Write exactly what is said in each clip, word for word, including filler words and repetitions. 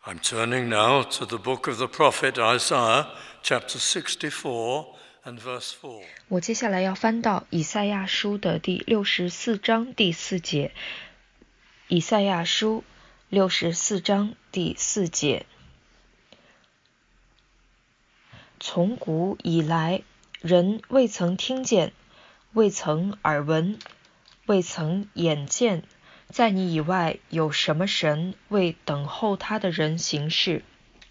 I'm turning now to the book of the prophet Isaiah, chapter sixty-four and verse four. 我接下来要翻到以赛亚书的第六十四章第四节。以赛亚书六十四章第四节。从古以来，人未曾听见，未曾耳闻，未曾眼见，在你以外有什么神为等候他的人行事？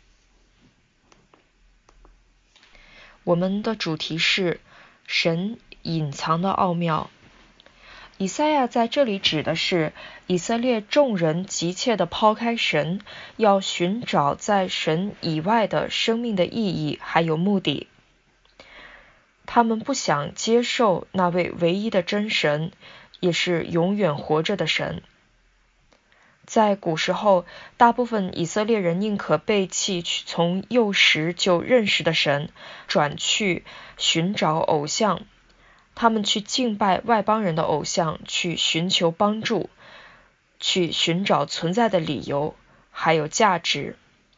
我们的主题是神隐藏的奥妙。以赛亚在这里指的是以色列众人急切地抛开神，要寻找在神以外的生命的意义还有目的。他们不想接受那位唯一的真神，也是永远活着的神。在古时候，大部分以色列人宁可背弃从幼时就认识的神，转去寻找偶像。他们去敬拜外邦人的偶像，去寻求帮助，去寻找存在的理由还有价值。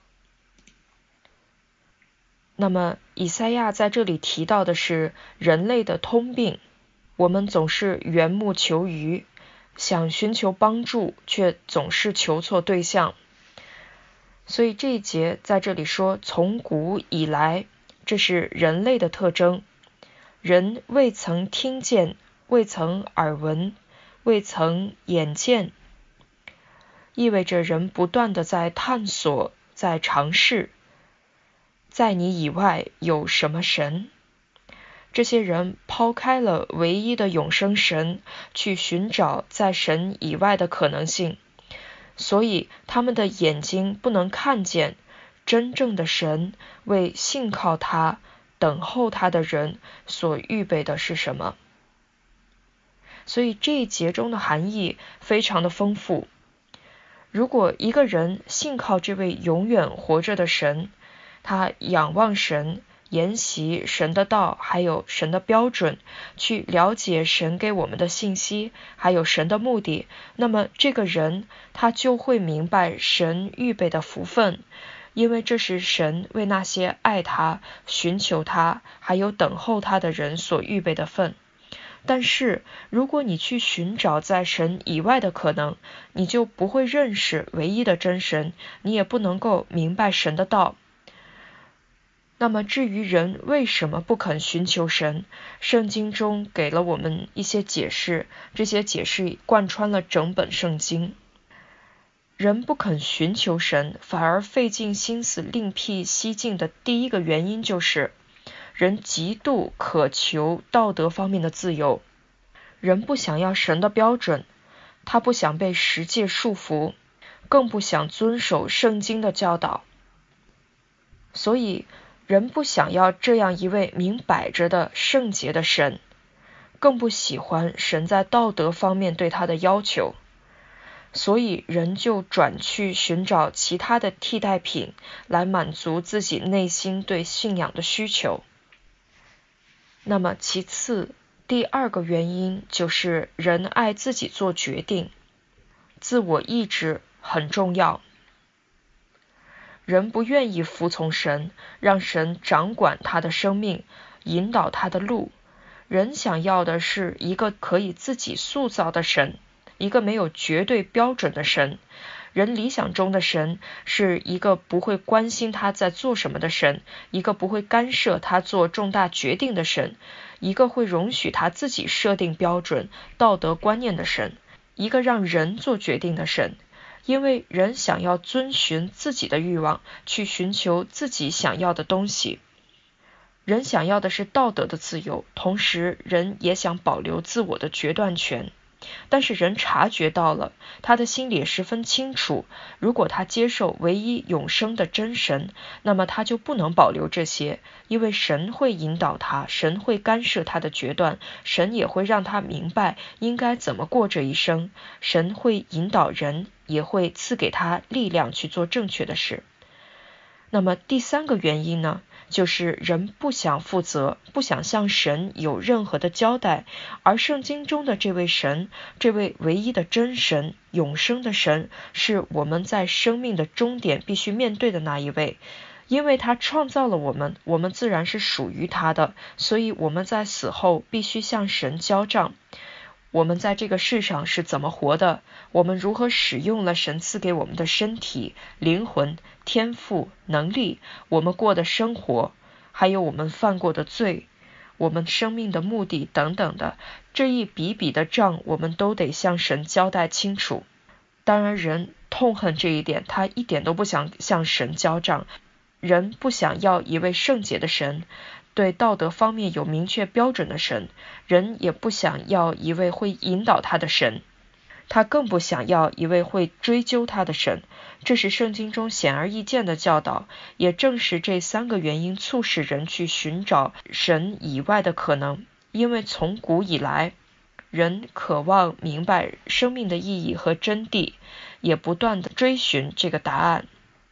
那么以赛亚在这里提到的是人类的通病，我们总是缘木求鱼，想寻求帮助，却总是求错对象。所以这一节在这里说，从古以来，这是人类的特征。人未曾听见，未曾耳闻，未曾眼见，意味着人不断地在探索，在尝试，在你以外有什么神？这些人抛开了唯一的永生神，去寻找在神以外的可能性，所以他们的眼睛不能看见真正的神为信靠他、等候他的人所预备的是什么。所以这一节中的含义非常的丰富。如果一个人信靠这位永远活着的神，他仰望神，研习神的道，还有神的标准，去了解神给我们的信息，还有神的目的，那么这个人他就会明白神预备的福分，因为这是神为那些爱他、寻求他，还有等候他的人所预备的份。但是如果你去寻找在神以外的可能，你就不会认识唯一的真神，你也不能够明白神的道。那么至于人为什么不肯寻求神，圣经中给了我们一些解释，这些解释贯穿了整本圣经。人不肯寻求神，反而费尽心思另辟蹊径的第一个原因就是人极度渴求道德方面的自由。人不想要神的标准，他不想被十诫束缚，更不想遵守圣经的教导。所以人不想要这样一位明摆着的圣洁的神，更不喜欢神在道德方面对他的要求。所以人就转去寻找其他的替代品，来满足自己内心对信仰的需求。那么其次，第二个原因就是人爱自己做决定，自我意志很重要。人不愿意服从神，让神掌管他的生命，引导他的路。人想要的是一个可以自己塑造的神，一个没有绝对标准的神。人理想中的神是一个不会关心他在做什么的神，一个不会干涉他做重大决定的神，一个会容许他自己设定标准、道德观念的神，一个让人做决定的神。因为人想要遵循自己的欲望，去寻求自己想要的东西。人想要的是道德的自由，同时人也想保留自我的决断权。但是人察觉到了，他的心里也十分清楚，如果他接受唯一永生的真神，那么他就不能保留这些，因为神会引导他，神会干涉他的决断，神也会让他明白应该怎么过这一生，神会引导人，也会赐给他力量去做正确的事。 那么第三个原因呢，就是人不想负责，不想向神有任何的交代，而圣经中的这位神，这位唯一的真神，永生的神，是我们在生命的终点必须面对的那一位。因为他创造了我们，我们自然是属于他的，所以我们在死后必须向神交账。我们在这个世上是怎么活的？我们如何使用了神赐给我们的身体、灵魂、天赋、能力？我们过的生活，还有我们犯过的罪，我们生命的目的等等的，这一笔笔的账，我们都得向神交代清楚。当然，人痛恨这一点，他一点都不想向神交账。人不想要一位圣洁的神，对道德方面有明确标准的神，人也不想要一位会引导他的神，他更不想要一位会追究他的神。这是圣经中显而易见的教导，也正是这三个原因促使人去寻找神以外的可能。因为从古以来，人渴望明白生命的意义和真谛，也不断地追寻这个答案。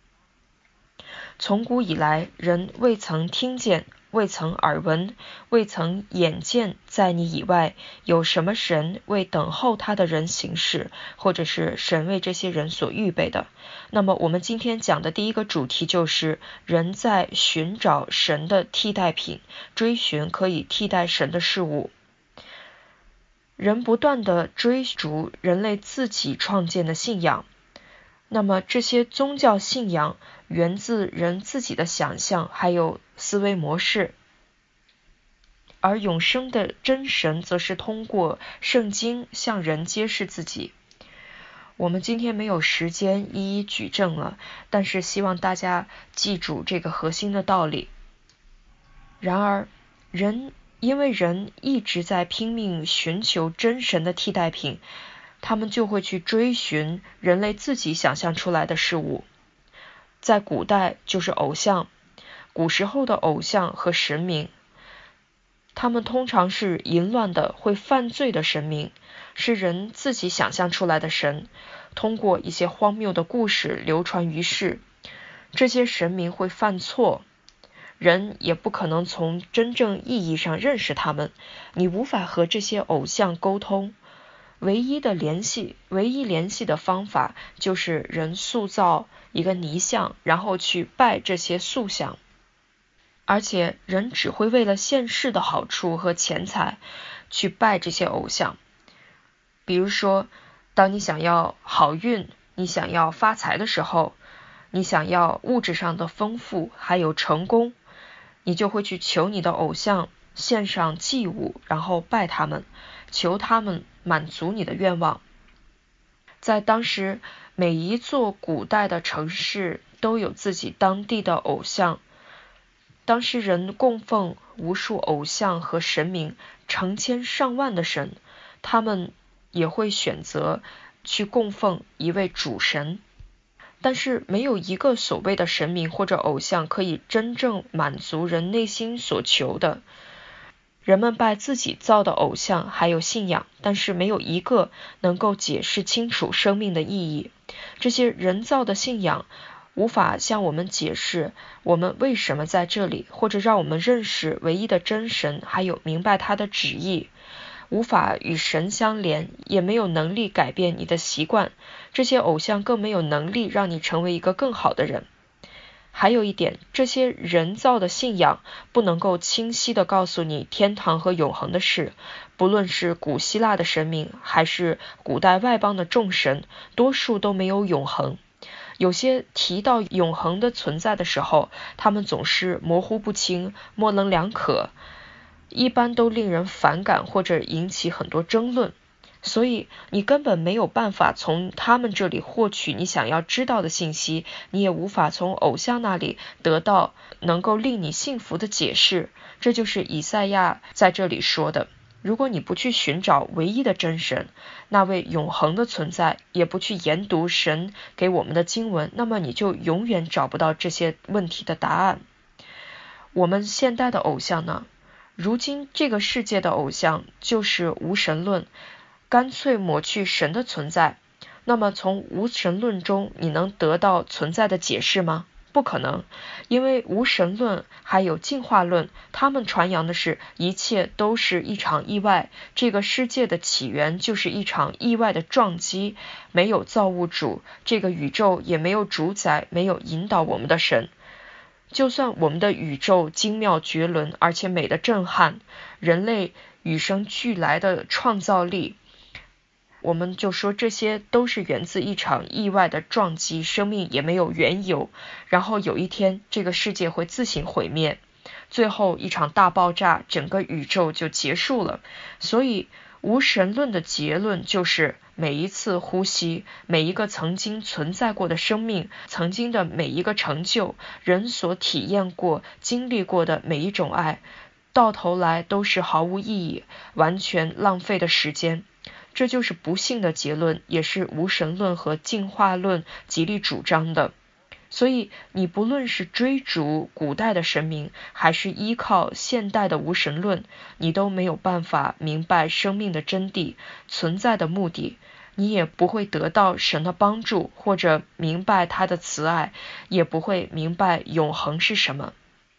从古以来，人未曾听见，未曾耳闻，未曾眼见在你以外有什么神为等候他的人行事，或者是神为这些人所预备的。那么我们今天讲的第一个主题就是人在寻找神的替代品，追寻可以替代神的事物。人不断地追逐人类自己创建的信仰，那么这些宗教信仰源自人自己的想象还有思维模式，而永生的真神则是通过圣经向人揭示自己。我们今天没有时间一一举证了，但是希望大家记住这个核心的道理。然而人因为人一直在拼命寻求真神的替代品，他们就会去追寻人类自己想象出来的事物。在古代就是偶像，古时候的偶像和神明，他们通常是淫乱的、会犯罪的神明，是人自己想象出来的神，通过一些荒谬的故事流传于世。这些神明会犯错，人也不可能从真正意义上认识他们，你无法和这些偶像沟通。唯一的联系，唯一联系的方法就是人塑造一个泥像，然后去拜这些塑像。而且人只会为了现世的好处和钱财去拜这些偶像。比如说，当你想要好运，你想要发财的时候，你想要物质上的丰富还有成功，你就会去求你的偶像，献上祭物，然后拜他们，求他们满足你的愿望。在当时，每一座古代的城市都有自己当地的偶像，当时人供奉无数偶像和神明，成千上万的神，他们也会选择去供奉一位主神。但是没有一个所谓的神明或者偶像可以真正满足人内心所求的。人们拜自己造的偶像还有信仰，但是没有一个能够解释清楚生命的意义。这些人造的信仰无法向我们解释我们为什么在这里，或者让我们认识唯一的真神，还有明白他的旨意。无法与神相连，也没有能力改变你的习惯。这些偶像更没有能力让你成为一个更好的人。还有一点，这些人造的信仰不能够清晰地告诉你天堂和永恒的事。不论是古希腊的神明，还是古代外邦的众神，多数都没有永恒。有些提到永恒的存在的时候，他们总是模糊不清、模棱两可，一般都令人反感或者引起很多争论。所以你根本没有办法从他们这里获取你想要知道的信息，你也无法从偶像那里得到能够令你幸福的解释。这就是以赛亚在这里说的，如果你不去寻找唯一的真神，那位永恒的存在，也不去研读神给我们的经文，那么你就永远找不到这些问题的答案。我们现代的偶像呢？如今这个世界的偶像就是无神论，干脆抹去神的存在。那么从无神论中你能得到存在的解释吗？ 不可能，因为无神论还有进化论，他们传扬的是一切都是一场意外，这个世界的起源就是一场意外的撞击，没有造物主，这个宇宙也没有主宰，没有引导我们的神。就算我们的宇宙精妙绝伦，而且美得震撼，人类与生俱来的创造力，我们就说这些都是源自一场意外的撞击，生命也没有缘由，然后有一天这个世界会自行毁灭，最后一场大爆炸，整个宇宙就结束了。所以无神论的结论就是每一次呼吸，每一个曾经存在过的生命，曾经的每一个成就，人所体验过经历过的每一种爱，到头来都是毫无意义，完全浪费的时间。这就是不幸的结论，也是无神论和进化论极力主张的。所以你不论是追逐古代的神明，还是依靠现代的无神论，你都没有办法明白生命的真谛，存在的目的，你也不会得到神的帮助，或者明白他的慈爱，也不会明白永恒是什么。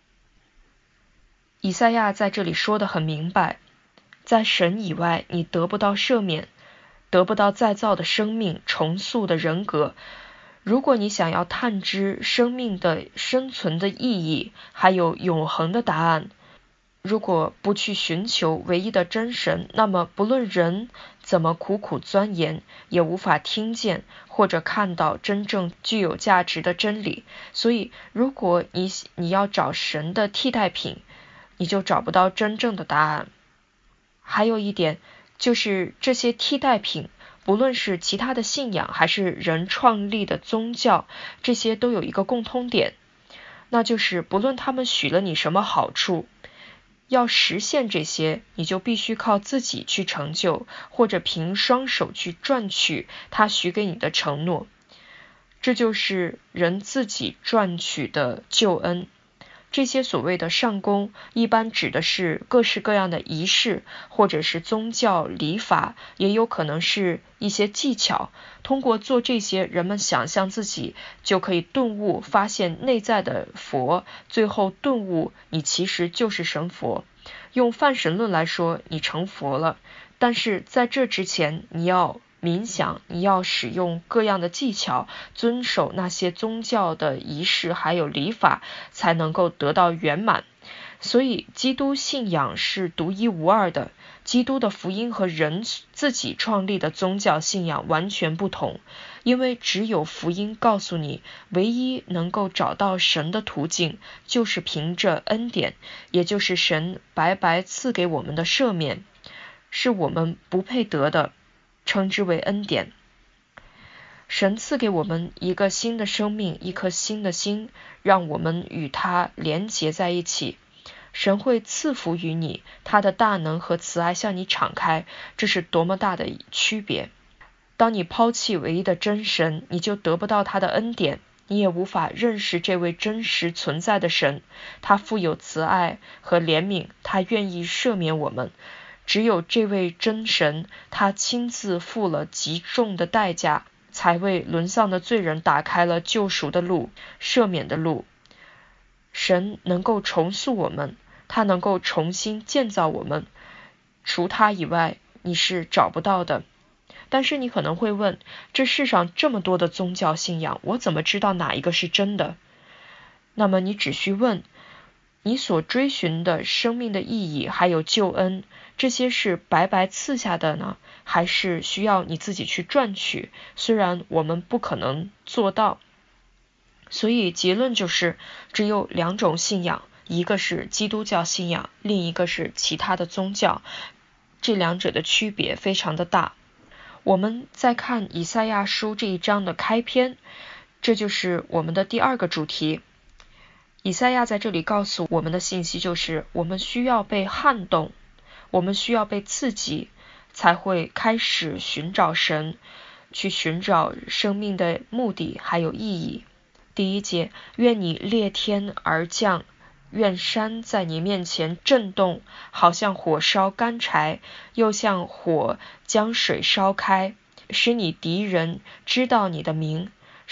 以赛亚在这里说得很明白，在神以外，你得不到赦免，得不到再造的生命，重塑的人格。如果你想要探知生命的生存的意义，还有永恒的答案，如果不去寻求唯一的真神，那么不论人怎么苦苦钻研，也无法听见或者看到真正具有价值的真理。所以如果你你要找神的替代品，你就找不到真正的答案。还有一点就是这些替代品，不论是其他的信仰还是人创立的宗教，这些都有一个共通点，那就是不论他们许了你什么好处，要实现这些，你就必须靠自己去成就，或者凭双手去赚取他许给你的承诺。这就是人自己赚取的救恩。这些所谓的上供，一般指的是各式各样的仪式，或者是宗教礼法，也有可能是一些技巧。通过做这些，人们想象自己就可以顿悟，发现内在的佛，最后顿悟你其实就是神佛。用泛神论来说，你成佛了，但是在这之前，你要冥想，你要使用各样的技巧，遵守那些宗教的仪式还有礼法，才能够得到圆满。所以基督信仰是独一无二的，基督的福音和人自己创立的宗教信仰完全不同，因为只有福音告诉你，唯一能够找到神的途径，就是凭着恩典，也就是神白白赐给我们的赦免，是我们不配得的，称之为恩典。神赐给我们一个新的生命，一颗新的心，让我们与他连结在一起。神会赐福于你，他的大能和慈爱向你敞开，这是多么大的区别。当你抛弃唯一的真神，你就得不到他的恩典，你也无法认识这位真实存在的神。他富有慈爱和怜悯，他愿意赦免我们。只有这位真神，他亲自付了极重的代价，才为沦丧的罪人打开了救赎的路，赦免的路。神能够重塑我们，他能够重新建造我们，除他以外你是找不到的。但是你可能会问，这世上这么多的宗教信仰，我怎么知道哪一个是真的？那么你只需问，你所追寻的生命的意义还有救恩，这些是白白赐下的呢，还是需要你自己去赚取？虽然我们不可能做到。所以结论就是，只有两种信仰，一个是基督教信仰，另一个是其他的宗教，这两者的区别非常的大。我们再看以赛亚书这一章的开篇，这就是我们的第二个主题。以赛亚在这里告诉我们的信息就是，我们需要被撼动，我们需要被刺激，才会开始寻找神，去寻找生命的目的还有意义。第一节，愿你裂天而降，愿山在你面前震动，好像火烧干柴，又像火将水烧开，使你敌人知道你的名，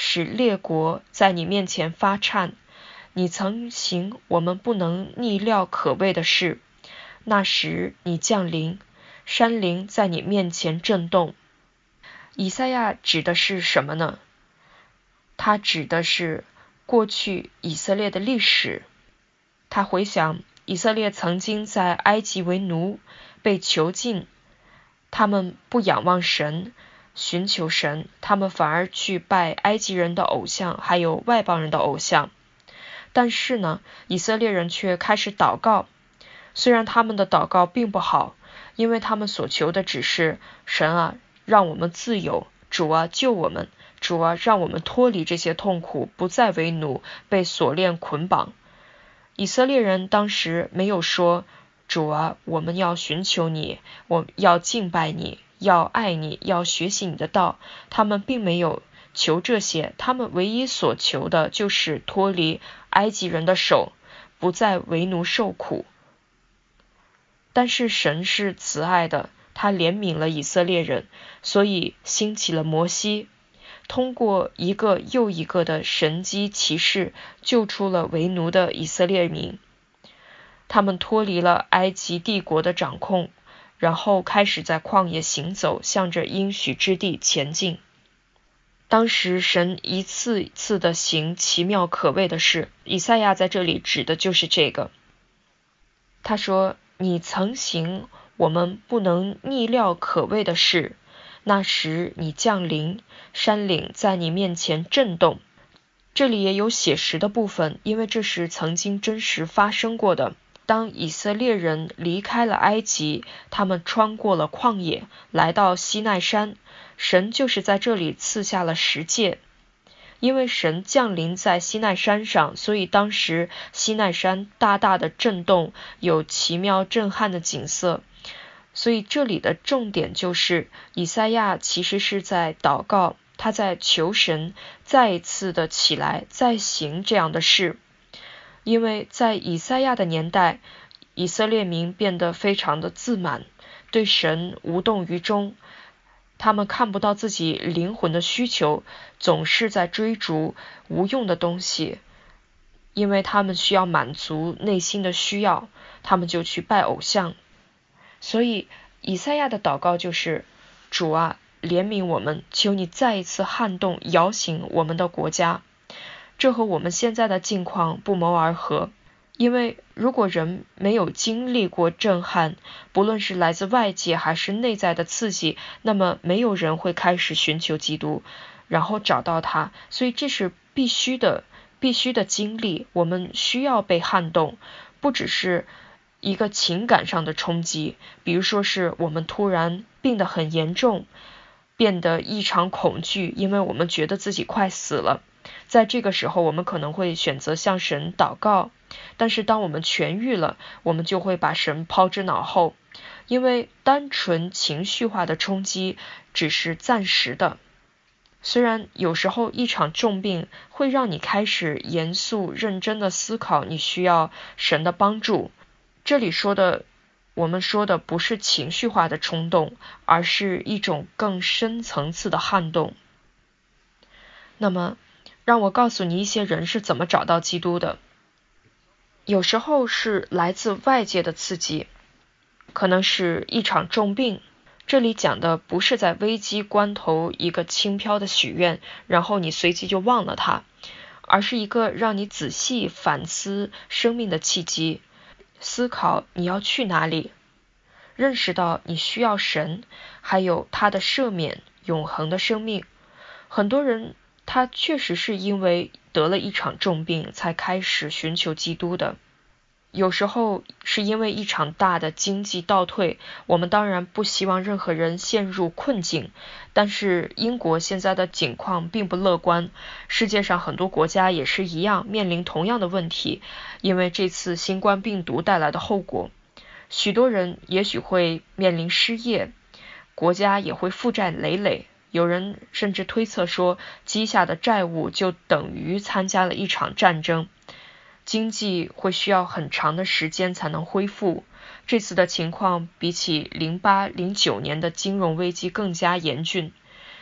使列国在你面前发颤。你曾行我们不能逆料可畏的事，那时你降临，山陵在你面前震动。以赛亚指的是什么呢？他指的是过去以色列的历史。他回想以色列曾经在埃及为奴，被囚禁，他们不仰望神，寻求神，他们反而去拜埃及人的偶像，还有外邦人的偶像。但是呢，以色列人却开始祷告，虽然他们的祷告并不好，因为他们所求的只是神啊，让我们自由，主啊，救我们，主啊，让我们脱离这些痛苦，不再为奴，被锁链捆绑。以色列人当时没有说，主啊，我们要寻求你，我要敬拜你，要爱你，要学习你的道。他们并没有求这些，他们唯一所求的就是脱离埃及人的手，不再为奴受苦。但是神是慈爱的，他怜悯了以色列人，所以兴起了摩西，通过一个又一个的神迹奇事，救出了为奴的以色列民。他们脱离了埃及帝国的掌控，然后开始在旷野行走，向着应许之地前进。当时神一次一次的行奇妙可畏的事，以赛亚在这里指的就是这个。他说，你曾行我们不能逆料可畏的事，那时你降临，山岭在你面前震动。这里也有写实的部分，因为这是曾经真实发生过的。当以色列人离开了埃及，他们穿过了旷野，来到西奈山，神就是在这里赐下了十诫。因为神降临在西奈山上，所以当时西奈山大大的震动，有奇妙震撼的景色。所以这里的重点就是以赛亚其实是在祷告，他在求神再一次的起来，再行这样的事。因为在以赛亚的年代，以色列民变得非常的自满，对神无动于衷，他们看不到自己灵魂的需求，总是在追逐无用的东西，因为他们需要满足内心的需要，他们就去拜偶像。所以以赛亚的祷告就是，主啊，怜悯我们，求你再一次撼动摇醒我们的国家。这和我们现在的境况不谋而合，因为如果人没有经历过震撼，不论是来自外界还是内在的刺激，那么没有人会开始寻求基督，然后找到他。所以这是必须的，必须的经历，我们需要被撼动，不只是一个情感上的冲击，比如说是我们突然病得很严重，变得异常恐惧，因为我们觉得自己快死了。在这个时候，我们可能会选择向神祷告，但是当我们痊愈了，我们就会把神抛之脑后，因为单纯情绪化的冲击只是暂时的。虽然有时候一场重病会让你开始严肃认真的思考，你需要神的帮助。这里说的，我们说的不是情绪化的冲动，而是一种更深层次的撼动。那么让我告诉你一些人是怎么找到基督的。有时候是来自外界的刺激，可能是一场重病。这里讲的不是在危机关头一个轻飘的许愿，然后你随即就忘了它，而是一个让你仔细反思生命的契机，思考你要去哪里，认识到你需要神，还有他的赦免，永恒的生命。很多人他确实是因为得了一场重病才开始寻求基督的，有时候是因为一场大的经济倒退。我们当然不希望任何人陷入困境，但是英国现在的境况并不乐观，世界上很多国家也是一样，面临同样的问题，因为这次新冠病毒带来的后果，许多人也许会面临失业，国家也会负债累累。有人甚至推测说，积下的债务就等于参加了一场战争，经济会需要很长的时间才能恢复。这次的情况比起零八零九年的金融危机更加严峻，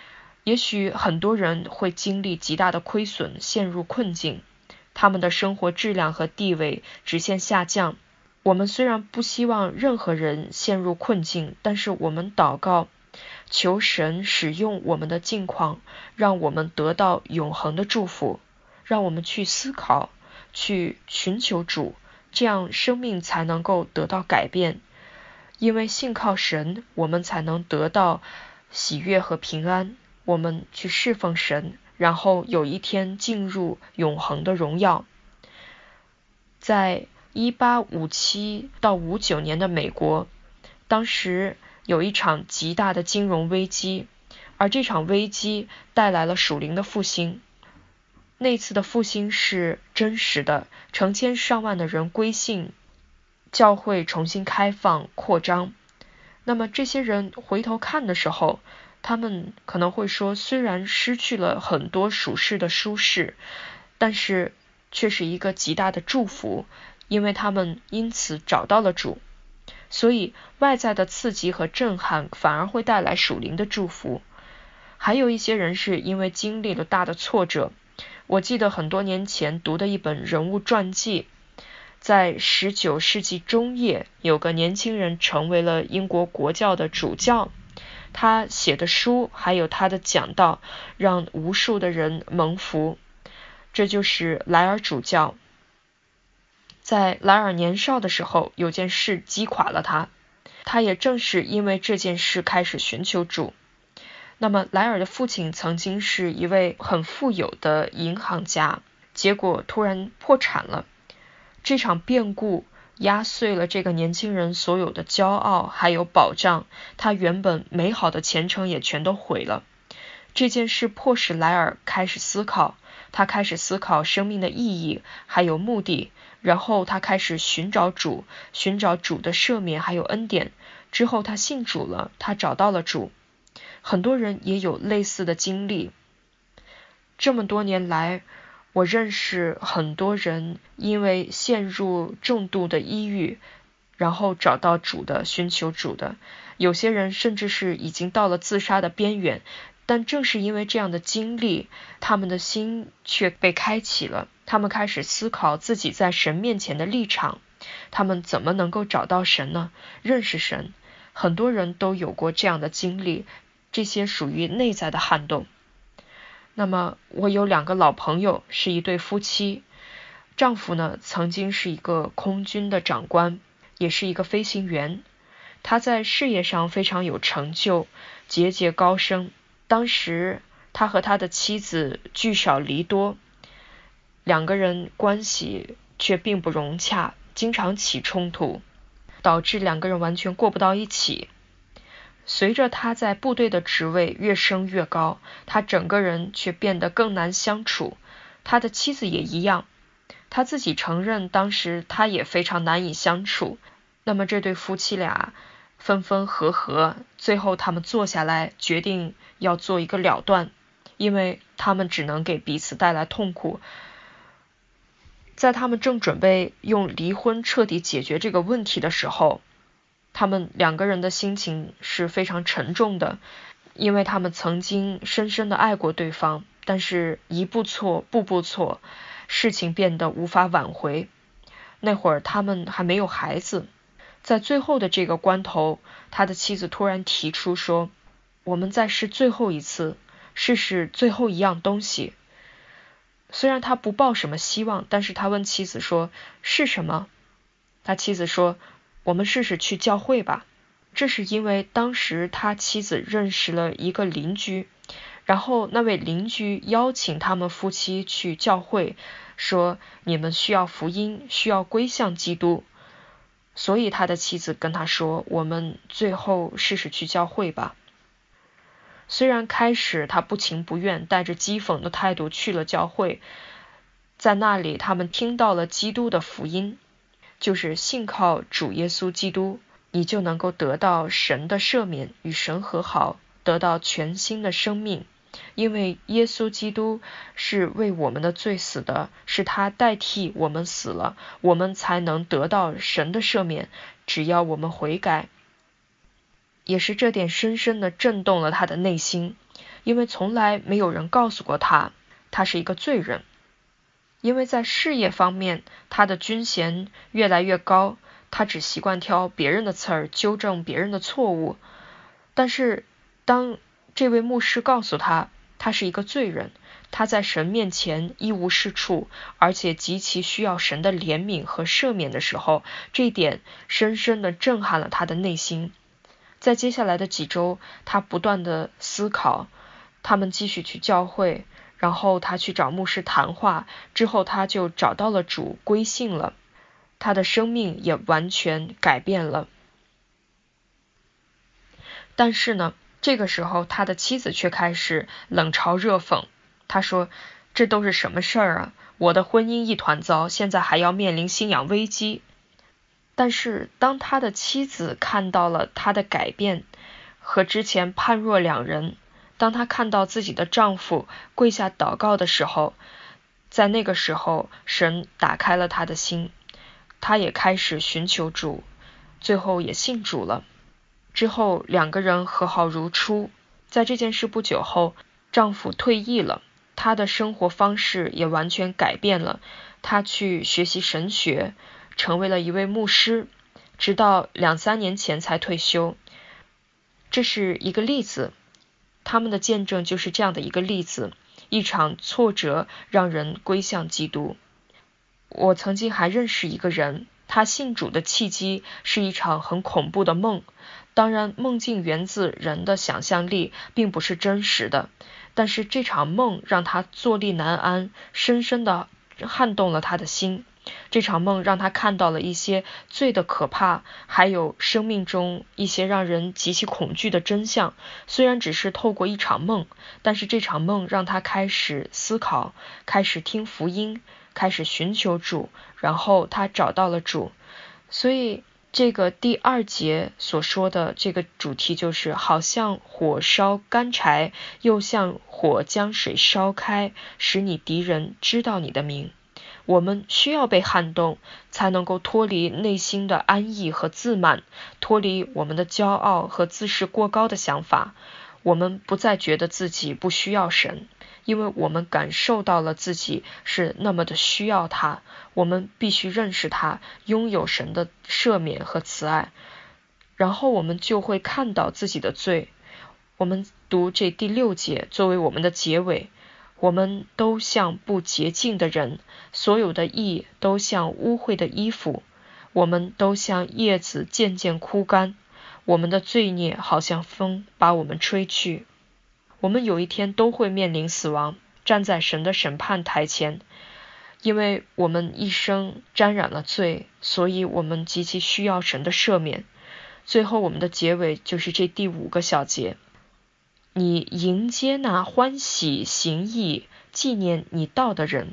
也许很多人会经历极大的亏损，陷入困境，他们的生活质量和地位直线下降。我们虽然不希望任何人陷入困境，但是我们祷告，求神使用我们的境况，让我们得到永恒的祝福，让我们去思考，去寻求主，这样生命才能够得到改变。因为信靠神，我们才能得到喜悦和平安，我们去侍奉神，然后有一天进入永恒的荣耀。在一八五七到五九年的美国，当时有一场极大的金融危机，而这场危机带来了属灵的复兴。那次的复兴是真实的，成千上万的人归信，教会重新开放扩张。那么这些人回头看的时候，他们可能会说，虽然失去了很多属世的舒适，但是却是一个极大的祝福，因为他们因此找到了主。所以外在的刺激和震撼反而会带来属灵的祝福。还有一些人是因为经历了大的挫折。我记得很多年前读的一本人物传记，在十九世纪中叶，有个年轻人成为了英国国教的主教，他写的书还有他的讲道让无数的人蒙福，这就是莱尔主教。在莱尔年少的时候，有件事击垮了他，他也正是因为这件事开始寻求主。那么莱尔的父亲曾经是一位很富有的银行家，结果突然破产了。这场变故压碎了这个年轻人所有的骄傲还有保障，他原本美好的前程也全都毁了。这件事迫使莱尔开始思考，他开始思考生命的意义还有目的，然后他开始寻找主，寻找主的赦免还有恩典。之后他信主了，他找到了主。很多人也有类似的经历。这么多年来，我认识很多人因为陷入重度的抑郁，然后找到主的，寻求主的。有些人甚至是已经到了自杀的边缘，但正是因为这样的经历，他们的心却被开启了，他们开始思考自己在神面前的立场，他们怎么能够找到神呢？认识神。很多人都有过这样的经历，这些属于内在的撼动。那么我有两个老朋友，是一对夫妻，丈夫呢曾经是一个空军的长官，也是一个飞行员，他在事业上非常有成就，节节高升。当时他和他的妻子聚少离多，两个人关系却并不融洽，经常起冲突，导致两个人完全过不到一起。随着他在部队的职位越升越高，他整个人却变得更难相处。他的妻子也一样，他自己承认当时他也非常难以相处。那么这对夫妻俩分分合合，最后他们坐下来决定要做一个了断，因为他们只能给彼此带来痛苦。在他们正准备用离婚彻底解决这个问题的时候，他们两个人的心情是非常沉重的，因为他们曾经深深的爱过对方，但是一步错步步错，事情变得无法挽回。那会儿他们还没有孩子，在最后的这个关头，他的妻子突然提出说，我们再试最后一次，试试最后一样东西。虽然他不抱什么希望，但是他问妻子说，是什么？他妻子说，我们试试去教会吧。这是因为当时他妻子认识了一个邻居，然后那位邻居邀请他们夫妻去教会，说你们需要福音，需要归向基督。所以他的妻子跟他说，我们最后试试去教会吧。虽然开始他不情不愿，带着讥讽的态度去了教会，在那里他们听到了基督的福音，就是信靠主耶稣基督，你就能够得到神的赦免，与神和好，得到全新的生命。因为耶稣基督是为我们的罪死的，是他代替我们死了，我们才能得到神的赦免，只要我们悔改。也是这点深深的震动了他的内心， 因为从来没有人告诉过他，他是一个罪人。因为在事业方面，他的军衔越来越高，他只习惯挑别人的刺儿，纠正别人的错误。但是当这位牧师告诉他，他是一个罪人，他在神面前一无是处，而且极其需要神的怜悯和赦免的时候，这一点深深地震撼了他的内心。在接下来的几周，他不断地思考，他们继续去教会，然后他去找牧师谈话，之后他就找到了主，归信了，他的生命也完全改变了。但是呢，这个时候他的妻子却开始冷嘲热讽，他说，这都是什么事儿啊？我的婚姻一团糟，现在还要面临信仰危机。但是当他的妻子看到了他的改变，和之前判若两人，当他看到自己的丈夫跪下祷告的时候，在那个时候神打开了他的心，他也开始寻求主，最后也信主了。之后两个人和好如初。在这件事不久后，丈夫退役了，他的生活方式也完全改变了，他去学习神学，成为了一位牧师，直到两三年前才退休。这是一个例子，他们的见证就是这样的一个例子，一场挫折让人归向基督。我曾经还认识一个人，他信主的契机是一场很恐怖的梦。当然，梦境源自人的想象力，并不是真实的，但是这场梦让他坐立难安，深深地撼动了他的心。这场梦让他看到了一些罪的可怕，还有生命中一些让人极其恐惧的真相。虽然只是透过一场梦，但是这场梦让他开始思考，开始听福音，开始寻求主，然后他找到了主。所以这个第二节所说的这个主题就是好像火烧干柴，又像火将水烧开，使你敌人知道你的名。我们需要被撼动，才能够脱离内心的安逸和自满，脱离我们的骄傲和自视过高的想法。我们不再觉得自己不需要神，因为我们感受到了自己是那么的需要他，我们必须认识他，拥有神的赦免和慈爱，然后我们就会看到自己的罪。我们读这第六节作为我们的结尾，我们都像不洁净的人，所有的义都像污秽的衣服，我们都像叶子渐渐枯干，我们的罪孽好像风把我们吹去。我们有一天都会面临死亡，站在神的审判台前，因为我们一生沾染了罪，所以我们极其需要神的赦免。最后我们的结尾就是这第五个小节，你迎接那欢喜行义纪念你道的人。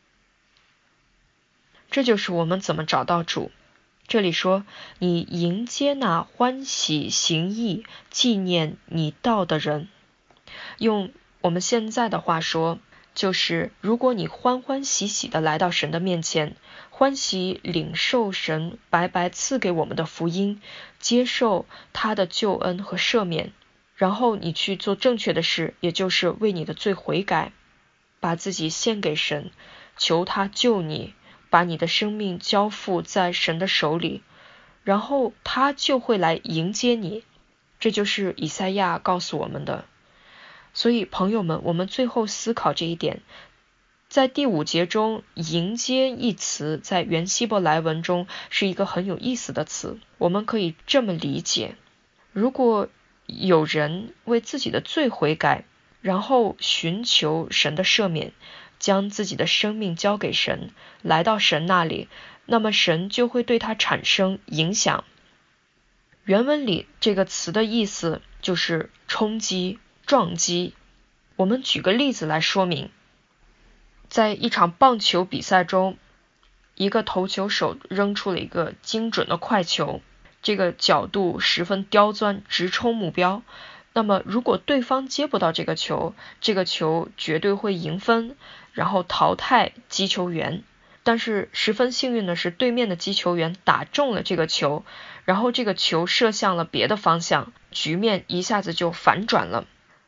这就是我们怎么找到主。这里说，你迎接那欢喜行义纪念你道的人。用我们现在的话说，就是如果你欢欢喜喜地来到神的面前，欢喜领受神白白赐给我们的福音，接受他的救恩和赦免，然后你去做正确的事，也就是为你的罪悔改，把自己献给神，求他救你，把你的生命交付在神的手里，然后他就会来迎接你。这就是以赛亚告诉我们的。所以朋友们，我们最后思考这一点，在第五节中，迎接一词在原希伯来文中是一个很有意思的词。我们可以这么理解，如果有人为自己的罪悔改，然后寻求神的赦免，将自己的生命交给神，来到神那里，那么神就会对他产生影响。原文里这个词的意思就是冲击、撞击。我们举个例子来说明，在一场棒球比赛中，一个投球手扔出了一个精准的快球，这个角度十分刁钻，直冲目标。那么如果对方接不到这个球，这个球绝对会赢分，然后淘汰击球员。但是十分幸运的是，对面的击球员打中了这个球，然后这个球射向了别的方向，局面一下子就反转了。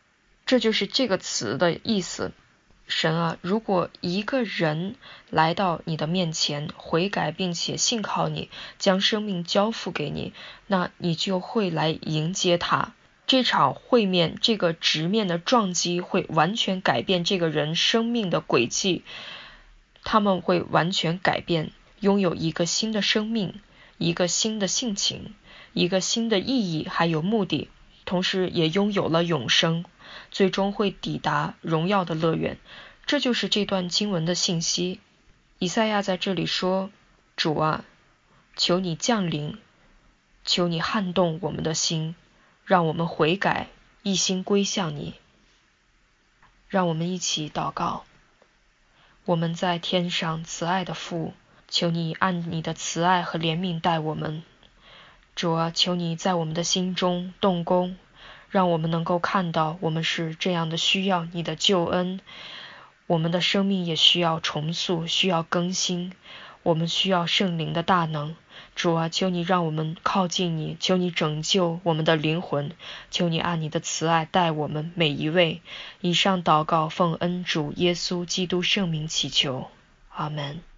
这就是这个词的意思。神啊，如果一个人来到你的面前悔改，并且信靠你，将生命交付给你，那你就会来迎接他。这场会面，这个直面的撞击会完全改变这个人生命的轨迹，他们会完全改变，拥有一个新的生命，一个新的性情，一个新的意义还有目的，同时也拥有了永生，最终会抵达荣耀的乐园。这就是这段经文的信息。以赛亚在这里说，主啊，求你降临，求你撼动我们的心，让我们悔改，一心归向你。让我们一起祷告。我们在天上慈爱的父，求你按你的慈爱和怜悯待我们。主啊，求你在我们的心中动工，让我们能够看到我们是这样的需要你的救恩，我们的生命也需要重塑，需要更新，我们需要圣灵的大能。主啊，求你让我们靠近你，求你拯救我们的灵魂，求你按你的慈爱待我们每一位。以上祷告奉恩主耶稣基督圣名祈求，阿们。